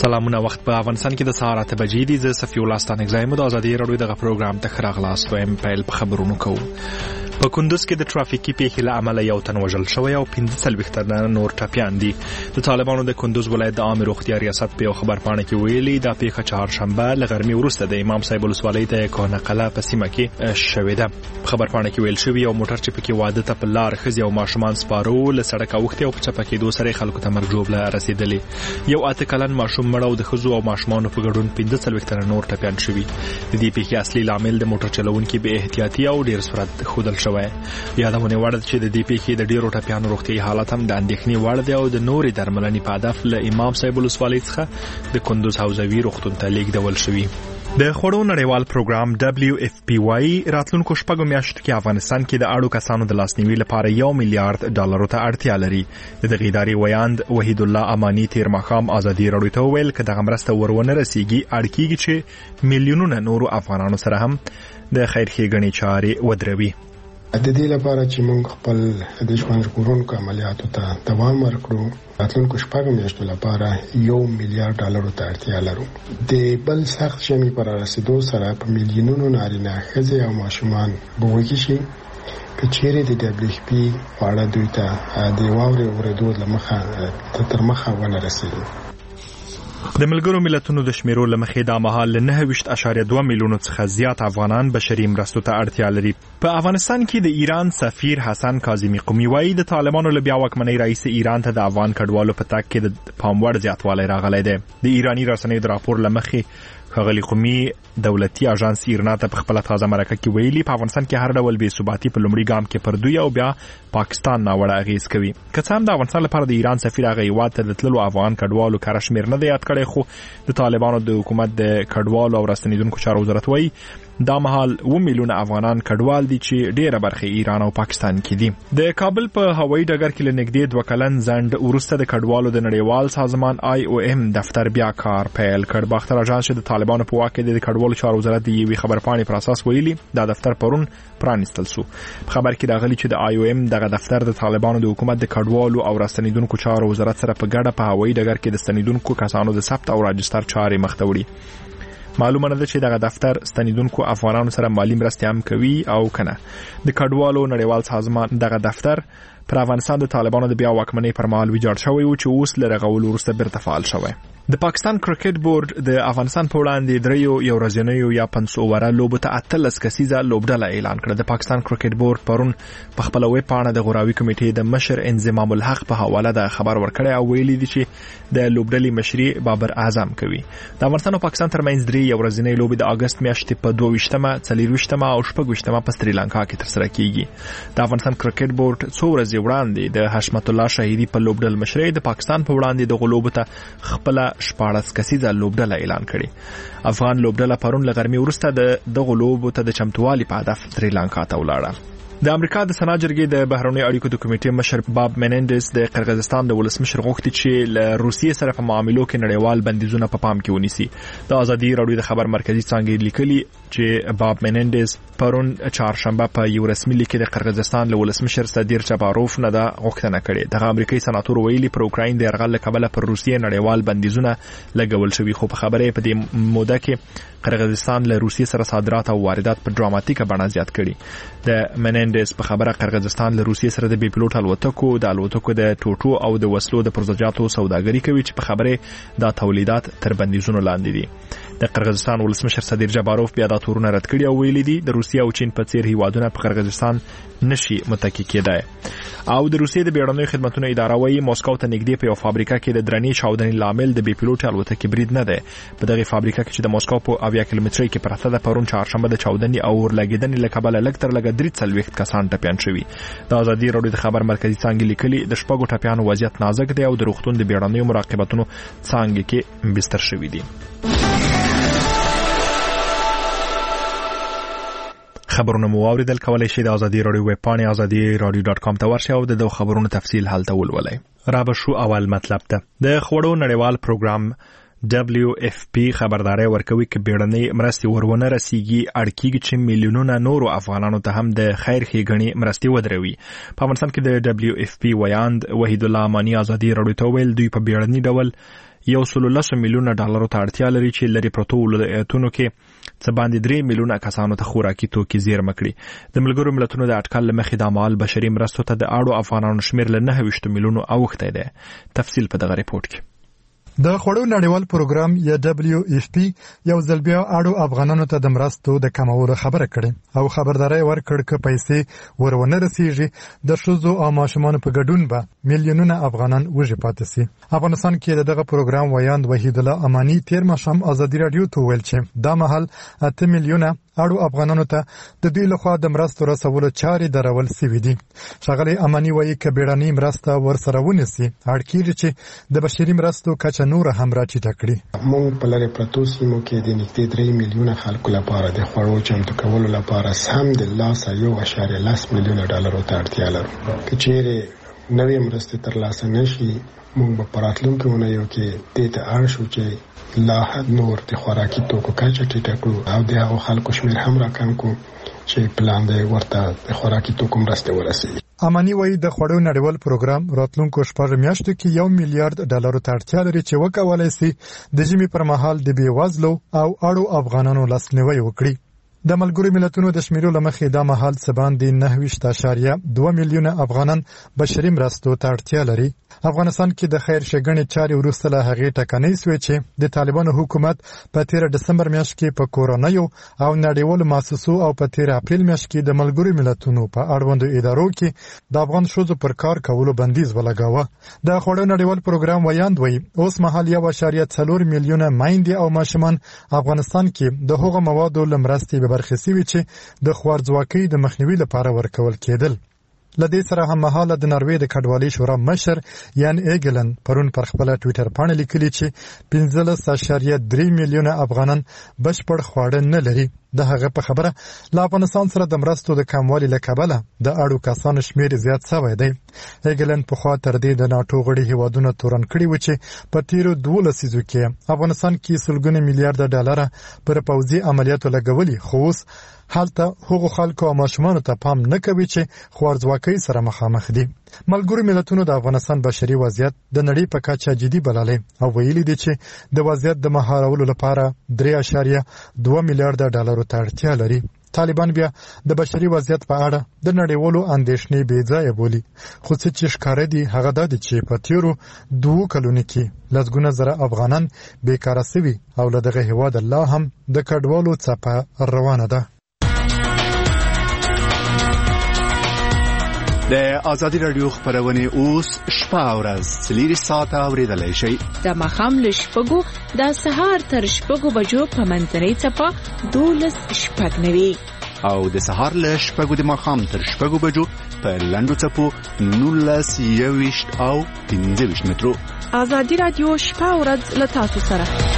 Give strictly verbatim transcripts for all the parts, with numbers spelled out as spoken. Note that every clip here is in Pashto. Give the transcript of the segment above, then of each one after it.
سلامونه. وخت په افغانستان کې د سهار اته بجې دي. زه صفي الله ستانک زایم د ازادي رادیو دغه پروګرام ته خراغلاست وایم. پیل په خبرونو کوو. په کندوز کې د ټرافیکي پیښې له امله یو تن وژل شوی او پنځه څلوېښت تنه نور ټپیان دي. د طالبانو د کندوز ولایت د عامه روغتیا ریاست په یو خبرپاڼه کې ویلي دا پیښه چهارشنبه له غرمې وروسته د امام صاحب ولسوالۍ ته کهنه قلعه په سیمه کې شوې ده. په خبرپاڼه کې ویل شوی یو موټر چې پکې واده ته په لار ښځې او ماشومان سپاره له سړک اوښتي او په چپه کېدو سره خلکو ته مرګ ژوبله رسېدلې. یو اته کلن ماشوم مړ او د ښځو او ماشومانو په ګډون پنځه څلوېښت تنه نور ټپیان شوي. د دې پیښې اصلي لامل د موټر چلوونکي بې احتیاطي او ډېر سرعت ښودل شوی. یادونه وړ ده چې د دې پیښې د ډیرو ټپیانو روغتیايي حالت هم د اندېښنې وړ دی او د نورې درملنې په هدف له امام صاحب ولسوالۍ څخه د کندوز حوزوي روغتون ته لیږدول شوي. د خوړو نړیوال پروګرام دبلیو اف پی وايي راتلونکو شپږو میاشتو کې افغانستان کې د اړو کسانو د لاسنیوي لپاره یو میلیارډ ډالرو ته اړتیا لري. د دغې ادارې ویاند وحید الله امانی تیر ماښام ازادي راډیو ته وویل که دغه مرسته ورونه رسیږي اړ کېږي چې میلیونونه نورو افغانانو سره هم د خیر ښېګڼې چارې ودروي. د دې لپاره چې موږ خپل د ژوند ژغورونکو عملیاتو ته دوام ورکړو راتلونکو شپږو میاشتو لپاره یو میلیارډ ډالرو ته اړتیا لرو. د بل سخت ژمي پر رسیدو سره په میلیونونو نارینه ښځې او ماشومان به وږي شي که چیرې د دبلیو اف پی خواړه دوی ته د واورې اورېدو له مخه تر مخه ونه رسېږي. د ملګرو ملتونو د شمیرو له مخې دا مهال له نهه ویشت اعشاریه دوه میلیونو څخه زیات افغانان بشري مرستو ته اړتیا لري. په افغانستان کې د ایران سفیر حسن کاظمی قومي وایي د طالبانو له بیا واکمنۍ رئیس ایران ته د افغان کډوالو په تګ کې د پام وړ زیاتوالی راغلی دی. د ایرانی رسنیو د راپور له مخې ښاغلي قومي دولتي اژانس ایرنا ته په خپله تازه مرکه کې ویلي په افغانستان کې هر ډول بې ثباتي په لومړي ګام کې پر دوی او بیا پاکستان ناوړه اغېز کوي. که څه هم د افغانستان لپاره د ایران سفیر هغه هېواد ته د تللو افغان کډوالو کره شمېر نه دی یاد کړی، خو د طالبانو د حکومت د کډوالو او راستنېدونکو چارو وزارت وایي دا مهال اوه میلیونه افغانان کډوال دي چې ډېره برخه ایران او پاکستان کې دي. د کابل په هوایي ډګر کې له نږدې دوه کلن ځنډ وروسته د کډوالو د نړیوال سازمان آی او ایم دفتر بیا کار پیل کړ. باختر اژانس چې د طالبانو په واک کې د کډوالو چارو وزارت د یوې خبرپاڼې پر اساس ویلي دا دفتر پرون پرانیستل شو. په خبر کې راغلي چې د آی او ایم دغه دفتر د طالبانو د حکومت د کډوالو او راستنېدونکو چارو وزارت سره په ګډه په هوایي ډګر کې د ستنېدونکو کسانو د ثبت او راجستر چارې مخ ته وړي. معلومه نه ده چې دغه دفتر ستنېدونکو افغانانو سره مالي مرستې هم کوي او کنه. د کډوالو نړیوال سازمان دغه دفتر پر افغانستان د طالبانو د بیا واکمنۍ پر مهال ویجاړ شوی و چې اوس له رغولو وروسته بیرته فعال شوی. د پاکستان کرکټ بورډ د افغانستان په وړاندې دریو یو ورځنیو یا پنځه اووره لوبو ته اتلس کسیزه لوبډله اعلان کړه. د پاکستان کرکټ بورډ پرون په خپله ویب پاڼه د غوراوي کمیټې د مشر انضمام الحق په حواله د خبر ورکړی او ویلي دي چې د لوبډلې مشري بابر اعظم کوي. د افغانستان او پاکستان ترمنځ درې یو ورځنۍ لوبې د اګست میاشتې په دوه ویشتمه، څلېرویشتمه او شپږویشتمه په سریلانکا کې ترسره کیږي. د افغانستان کرکټ بورډ څو ورځې وړاندې د حشمت الله شهیدي په لوبډل مشرۍ د پاکستان په وړاندې دغه لوبو ته خپله شپاړس کسیزه لوبډله اعلان کړي. افغان لوبډله پرون له غرمې وروسته د دغه لوبو ته د چمتووالي په هدف سریلانکا ته ولاړه. د امریکا د سنا جرګې د بهرنیو اړیکو د کمیټې مشر باب منندز د قرغیزستان د ولسمشر غوښتي چې له روسیې سره په معاملو کې نړیوال بندیزونه په پام کې ونیسي. د ازادي راډیو د خبر مرکزی څانګې لیکلي چې باب منندز پرون چهارشنبه په یو رسمي لیک کې د قرغیزستان له ولسمشر صدیر چاباروف نه د غوښتنه کړې. دغه امریکایي سناتور ویلي پر اوکراین د یرغل له کبله پر روسیې نړیوال بندیزونه لګول شوي، خو په خبره په دې موده کې قرغیزستان له روسیې سره صادرات او واردات په ډراماتیکه بڼه زیات کړي. د منندز په خبره قرغیزستان له روسیې سره د بې پیلوټ الوتکو د الوتکو د ټوټو او د وسلو د پرزجاتو سوداګري کوي چې په خبره دا تولیدات تر بندیزونو لاندې دي. د قرغیزستان ولسمشر صدیر جاباروف بیا دا تورونه رد کړي او ویلي دي د روسیې او چین په څیر هیوادونه په قرغیزستان نشي متکی کېدای. او د روسیې د بیړنیو خدمتونو اداره وايي موسکو ته نږدې په یو فابریکه کې د درنې چاودنې لامل د بې پیلوټ الوتکې برید نه دی. په دغه فابریکه کې چې د موسکو په اویا کیلومترۍ کې پرته ده پرون چهارشنبه د چاودنې او اورلګیدنې له کبله لږ تر لږه درې څلوېښت کسان ټپیان شوي. د ازادي راډیو د خبر مرکزي څانګې لیکلي د شپږو ټپیانو وضعیت نازک دی او د روغتون د بیړنیو مراقبتونو څانګې کې بستر شوي دي. خبرونه مو واوریدل. کولای شئ د ازادي راډیو ویب پاڼې ازادي راډیو ډاټ کام ته ورشئ او د دغو خبرونو تفصیل هلته ولولئ. را به شو اول مطلب ته د خوړو نړیوال پروګرام دبلیو اف پی خبرداري ورکوي چې بیړنۍ مرستې ورونه رسیږي اړ کېږي چې میلیونونه نورو افغانانو ته هم د خیر ښېګڼې مرستې ودروي. په افغانستان کې د دبلیو اف پی ویاند وحید الله امانی ازادي راډیو ته ویل دوی په بیړني ډول یو سل لس میلیونه ډالرو ته اړتیا لري چې لري پروتو ولایتونو کې څه باندې درې میلیونه کسانو ته خوراکي توکي زیرمه کړي. د ملګرو ملتونو د اټکل له مخې د مال بشري مرستو ته د اړو افغانانو شمیر له نهه ویشت میلیونو اوښتی دی. تفصیل په دغه ریپورت کې. د خوړو نړیوال پروګرام یا دبلیو ایف پی یو ځل بیا اړو افغانانو ته د مرستو د کمولو خبره کړې او خبرداري ورکړ چې پیسې ورونه رسیږي د ښځو او ماشومانو په ګډون به میلیونونه افغانان وږي پاتې سي. افغانستان کې دغه پروګرام ویاند وحید الله امانی تیر ماښام ازادي رادیو ته ویل چې دا مهال اته میلیونه اړو افغانانو ته د دې لخوا د مرستو رسولو چارې درول سوي دي. ښاغلي امانی وایي چې بیړنۍ مرسته ورسره ونیسي اړ کېږي چې د بشري مرستو کچه نور هم راټیټه کړي. موږ په لرې پرتو سیمو کې د نږدې درې میلیونه خلکو لپاره د خوړو چمتو کولو لپاره سم د لاسه یو اشاریه لس میلیونه ډالرو ته اړتیا لرو. که چیرې نوې مرستې ترلاسه نشي موږ به په راتلونکو اونیو کې دې ته اړ شو چې لا حد نور د خوراکي توکو کچه ټیټه کړو او د هغو خلکو شمیر هم راکم کړو چې پلان دی ورته د خوراکي توکو مرستې ورسیږي. امانی وایي د خوړو نړیوال پروګرام راتلونکو شپږ میاشتو کې یو میلیارډ ډالرو ته اړتیا لري چې وکولای شي د ژمي پر مهال د بېوزلو او اړو افغانانو لاسنیوی وکړي. د ملګرو ملتونو د شمیرو لمخې دا مهال څه باندې نهه ویشت اشاریه دوه میلیونه افغانان بشري مرستو ته اړتیا لري. افغانستان کې د خیر ښېګڼې چارې وروسته له هغې ټکنۍ سوې چې د طالبانو حکومت په تېره ډسمبر میاشت کې په کورنیو او نړیوالو مؤسسو او په تېره اپریل میاشت کې د ملګرو ملتونو په اړوندو ادارو کې د افغان ښځو پر کار کولو بندیز ولګاوه. د خوړو نړیوال پروګرام ویاند وایي اوس مهال یو اشاریه څلور میلیونه میندې او ماشومان افغانستان کې د هغو موادو له مرستې برخې سوي چې د خوارځواکۍ د مخنیوي لپاره ورکول کېدل. لدې سره هم مهاله د نروې د کډوالۍ شورا مشر یان ایګلن پرون پر خپل ټویټر باندې لیکلي چې پنځلس اشاریه درې میلیونه افغانان بشپړ خواړه نه لري. د هغه په خبره لا افغانستان سره د مرستو د کموالي له کبله د اړو کسانو شمیر زیات شوی دی. ایګلن په خوا تر دې د ناټو غړي هیوادونو تورن کړي و چې په تیرو دوه لسیزو کې افغانستان کې سلګونه میلیارډ ډالر پر پوځي عملیاتو لګولي خو اوس حالته هغو خلکو او ماشومانو ته پام نه کوي چې خوارځواکۍ سره مخامخ دي. ملګرو ملتونو د افغانستان بشري وضعیت د نړۍ په کچه جدي بللی او ویلي دي چې د وضعیت د مهارولو لپاره درې اشاریه دوه میلیارډ ډالرو ته اړتیا لري. طالبان بیا د بشري وضعیت په اړه د نړیوالو اندېښنې بې ځایه بولي خو څه چې ښکاره دي هغه دا دي چې په تیرو دوو کلونو کې لسګونه زره افغانان بیکاره سوي او له دغه هېواد لا هم د کډوالو څپه روانه ده. د آزادي رادیو خبرونه اوس شپه او ورځ څلور ساعته اوریدلای شئ. د ماښام له شپږو د سهار تر شپږو بجو په منځنۍ څپه دولس شپږ نوي او د سهار له شپږو د ماښام تر شپږو بجو په لنډو څپو نولس یوویشت او پنځه ویشت مترو. آزادي رادیو شپه او ورځ له تاسو سره.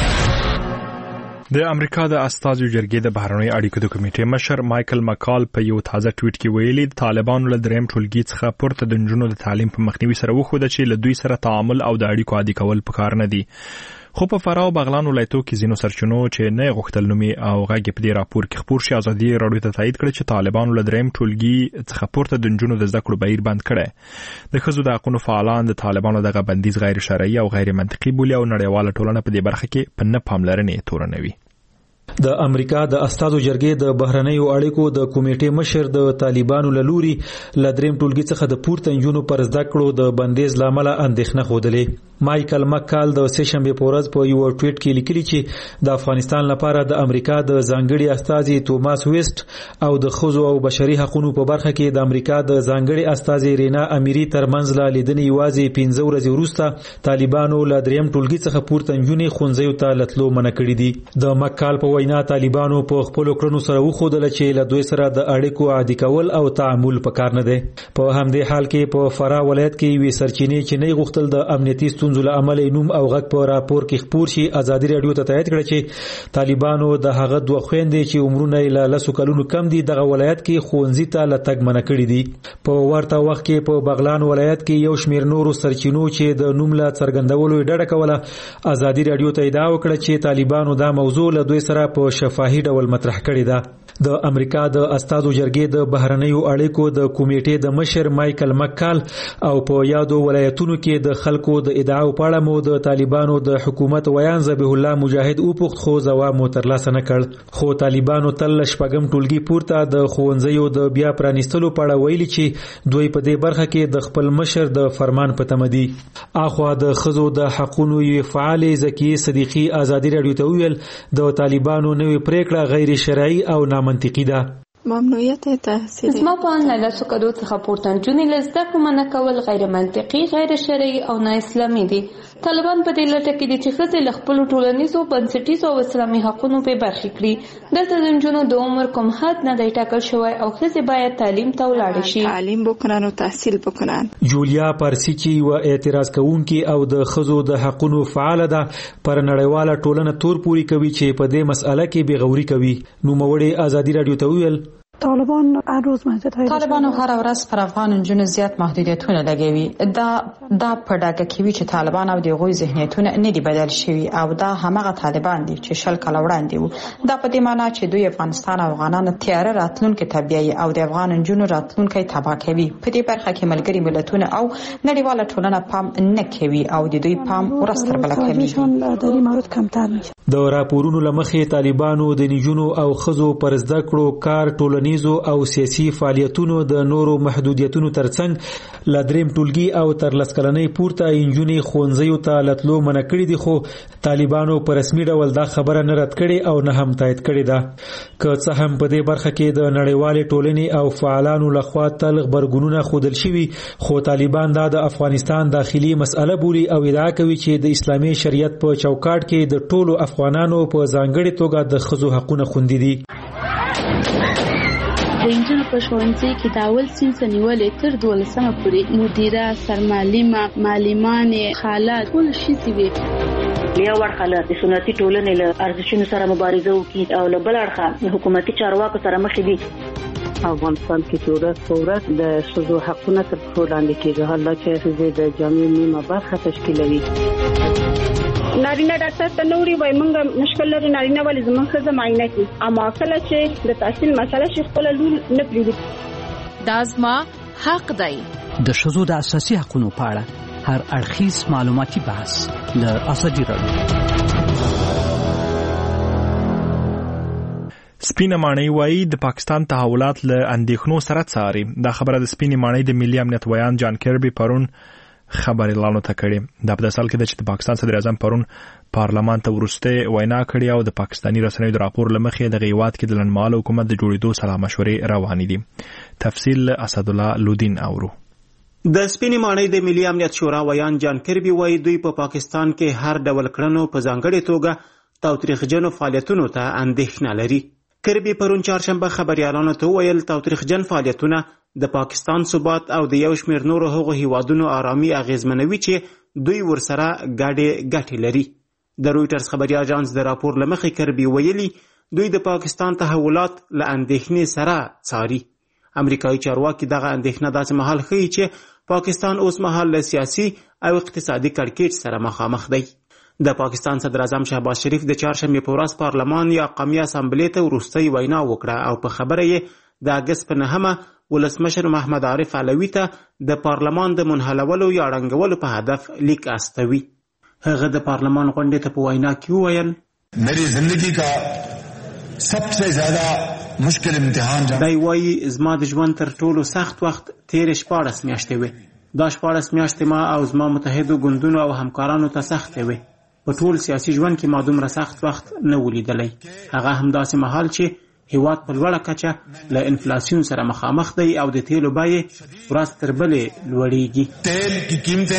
د امریکا د استازو جرګې د بهرنۍ اړیکو د کمیټې مشر مایکل مکال په یو تازه ټویټ کې ویلي د طالبانو له دریم ټولګي څخه پورته د نجونو د تعلیم په مخنیوي سره وښوده چې له دوی سره تعامل او د اړیکو عادي کول پکار نه دي. خو په فراه او بغلان ولایتو کې ځینو سرچینو چې نه غوښتل نومي او غږ په دې راپور کې خپور شي ازادي راډیو ته تایید کړ چې طالبانو له دریم ټولګي څخه پورته د نجونو د زده کړو بهیر بند کړی. د ښځو د حقونو فعالان د طالبانو دغه بندیز غیر شرعي او غیر منطقي بولي او نړیواله ټولنه په دې برخه کې په نه پاملرنې تورنوي. د امریکا د استازو جرګې د بهرنیو اړیکو د کمیټې مشر د طالبانو له لوري له دریم ټولګي څخه د پورته نجونو پر زده کړو د بندیز لامل اندېښنه خوده. مایکل مکال د سه شنبه په ورځ په یو ټویټ کې لیکلي چې د افغانستان لپاره د امریکا د ځانګړي استازي توماس ویسټ او د ښځو او بشري حقوقو په برخه کې د امریکا د ځانګړي استازي رینا امیری ترمنځ لا لیدنې یوازې پنځه ورځې وروسته طالبانو له دریم ټولګي څخه پورته نجونې ښوونځیو ته لتلو منع کړي دي. د مکال په وینا طالبانو په خپل کړنو سره وښودل چې له دوی سره د اړیکو عادي کول او تعامل پکار نه دی. په همدې حال کې په فراه ولایت کې وی سرچینې چې نه غوښتل د امنیتي ستونزو له امله نوم او غږ په راپور کې خپور شي ازادي رادیو ته تایید کړ چې طالبانو د هغه دوه خويندې چې عمرونه یې له لسو کلونو کم دي دغه ولایت کې ښوونځي ته له تګ منع کړي دي. په ورته وخت کې په بغلان ولایت کې یو شمېر نورو سرچینو چې د نوم له څرګندولو ډډه کوله ازادي رادیو ته ادعا وکړه چې طالبانو دا موضوع له دوی سره په شفاهي ډول مطرح کړې ده. د امریکا د استازو جرګې د بهرنیو اړیکو د کمیټې د مشر مایکل مکال او په یادو ولایتونو کې د خلکو د ادعاو په اړه مو د طالبانو د حکومت ویان ذبیح الله مجاهد وپوښت خو ځواب مو ترلاسه نه کړ. خو طالبانو تل شپږم ټولګي پورته د ښوونځیو د بیا پرانیستلو په اړه ویلي چې دوی په دې برخه کې د خپل مشر د فرمان په تمه دي. اخوا د ښځو د حقونو یوې فعالې زکیې صدیقي ازادي راډیو ته وویل د طالبانو نوې پریکړه غیر شرعي او نامنطقي ده. ممنوعیت تحصیل زما په ان له سکدو څخه پورته نجونې له زده کړو منع کول غیر منطقي، غیر شرعي او نا اسلامي دي. طالبان په دې لټه کې دي چې ښځې له خپلو ټولنیزو بنسټیزو او اسلامي حقونو بې برخې کړي. دلته د نجونو د عمر کوم حد نه دی ټاکل شوی او ښځې باید تعلیم ته ولاړې شي. تعلیم بکنن او تحصیل بکنن. جولیا پارسی چې یوه اعتراض کوونکې او د ښځو د حقونو فعاله ده پر نړیواله ټولنه تور پوري کوي چې په دې مسأله کې بې غوري کوي. نوموړې ازادي راډیو ته وویل طالبان هر روز محدودیت طالبانو هر ورځ پر افغان نجونو زیات محدودیتونه لګوي. دا دا په ډاګه کوي چې طالبان او د غوي ذهنیتونه نه دي بدل شوي او دا همغه طالبان دي چې شل کال وړاندې وو. دا په دې معنی چې دوی افغانستان او افغانانو تیار راتلونکي تبعي او د افغان نجونو راتلونکي تباہ کوي. په دې برخه کې ملګری ملتونه او نړیواله ټولنه پام نه کوي او د دوی پام ورستر بل کوي. د مارود کمتر میشه. د راپورونو لمخې طالبانو د نجونو او ښځو پر زده کړو کار ټولنیزو او سیاسي فعالیتونو د نورو محدودیتونو ترڅنګ له دریم ټولګي او تر لس کلنۍ پورته نجونې ښوونځیو ته لتلو منع کړي دي. خو طالبانو په رسمي ډول دا خبره نه رد کړې او نه هم تایید کړې ده. که څه هم په دې برخه کې د نړیوالې ټولنې او فعالانو لخوا تل غبرګونونه ښودل شوي، خو طالبان دا د افغانستان داخلي مسأله بولي او ادعا کوي چې د اسلامي شریعت په چوکاټ کې د ټولو افغانانو په ځانګړې توګه د ښځو حقونه خوندي دي. د انجونو په ښوونځي کې د اول صنف نیولې تر دولسمه پورې مدیره، سرمعلمه، معلمانې، خاله ټول ښځې وي. یو اړخه د سنتي ټولنې له ارزښتونو سره مبارزه وکړي او له بل اړخه حکومتي چارواکو سره مخ دي. افغانستان کې چې ورځ په ورځ د ښځو حقونه تر پښو لاندې کېږي، حالا چې ښځې د جامعې نیمه برخه تشکیلوي. نارینه ډاکټر ته نوري وای مونږ مشکل لري نارینه ولې زموږ ښځه معاینه کوي، اما کله چې د تحصیل مسله شي خپل لور نه پریږدي. دا زما حق دی. د ښځو د اساسي حقوقو په اړه هر اړخیز معلوماتي بحث د ازادي راډیو. سپینه ماڼۍ وایي د پاکستان تحولات له اندېښنو سره څاري. دا خبره د سپینې ماڼۍ د ملي امنیت ویان جان کربي پرون خبر اعلان ته کړي. دا په داسې حال کې ده چې د پاکستان صدر اعظم پرون پارلمان ته وروسته وینا کړې او د پاکستاني رسنیو د راپور لمخې د هیواد کې د لنډمهاله حکومت د جوړېدو سلا مشورې روانې دي. تفصیل اسدالله لودین اورو. د سپینې ماڼۍ د ملي امنیت شورا ویان جان کربي وایي دوی په پا پاکستان کې هر ډول کړنو په ځانګړې توګه تاوتریخجنو فعالیتونو ته اندېښنه لري. کربي پرون چهارشنبه خبريالانو ته ویل تاوتریخجن فعالیتونه د پاکستان ثبات او د یو شمېر نورو هغو هیوادونو آرامي اغیزمنوي چې دوی ورسره ګډې ګټې لري. د رویټرز خبري اژانس د راپور له مخې کربي ویلي دوی د پاکستان تحولات له اندېښنې سره څاري. امریکایي چارواکي دغه اندېښنه داسې مهال ښیي چې پاکستان اوس مهال له سیاسي او اقتصادي کړکېچ سره مخامخ دی. د پاکستان صدر اعظم شهباز شریف د چهارشنبې په ورځ پارلمان یا قومي اسامبلې ته وروستۍ وینا وکړه او په خبره یې د اګست په نهمه ولسمشر محمد عارف علوي ته د پارلمان د منحلولو یا ړنګولو په هدف لیک استوي. هغه د پارلمان غونډې ته په وینا کې وویل میری زندگی کا سب سے زیادہ مشکل امتحان دی وایي زما د ژوند تر ټولو سخت وخت تېرې شپاړس میاشتې وې. دا شپاړس میاشتې ما او زما متحدو ګوندونو او همکارانو ته سختې وې. په ټول سیاسي ژوند کې ما دومره سخت وخت نه ولیدلی. هغه همداسې مهال چې هیواد په لوړه کچه له انفلاسیون سره مخامخ دی او د تیلو بیې ورځ تر بلې لوړیږي. تیل کی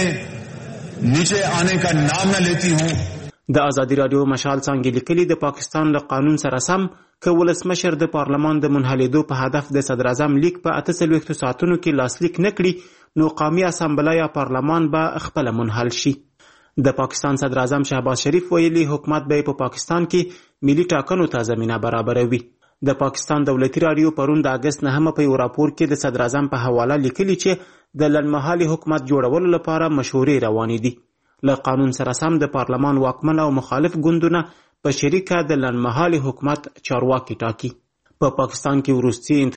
قیمتیں نیچے آنے کا نام نہ لیتی ہوں. د ازادي راډیو مشال څانګې لیکلي د پاکستان له قانون سره سم که ولسمشر د پارلمان د منحلېدو په هدف د صدر اعظم لیک په اته څلوېښتو ساعتونو کې لاسلیک نه کړي نو قومي اسامبله یا پارلمان به خپله منحل شي. د پاکستان صدر اعظم شهباز شریف ویلي حکومت به په پاکستان کې ملي ټاکنو ته زمینه برابروي. د پاکستان دولتي راډیو پرون د اګست نهمه په یو راپور کې د صدر اعظم په حواله لیکلي چې د لنډمهالي حکومت جوړولو لپاره مشورې روانې دي. له قانون سره سم د پارلمان واکمن او مخالف ګوندونه په شریکه د لنډمهالي حکومت چارواکي ټاکي. په پاکستان کې وروستي